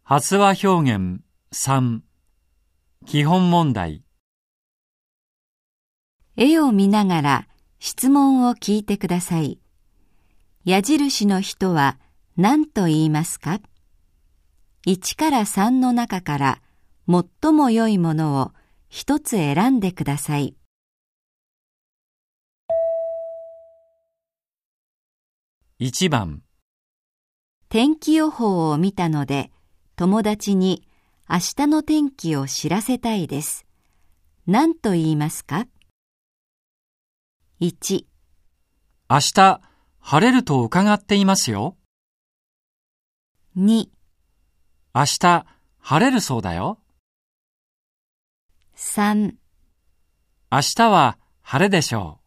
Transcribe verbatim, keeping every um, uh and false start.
発話表現さん。基本問題。 絵を見ながら質問を聞いてください。矢印の人は何と言いますか？いちからさんの中から最も良いものを一つ選んでください。 いちばん。 天気予報を見たので、友達に明日の天気を知らせたいです。何と言いますか？いち、 明日、晴れると伺っていますよ。 に、 明日、晴れるそうだよ。 さん、 明日は晴れでしょう。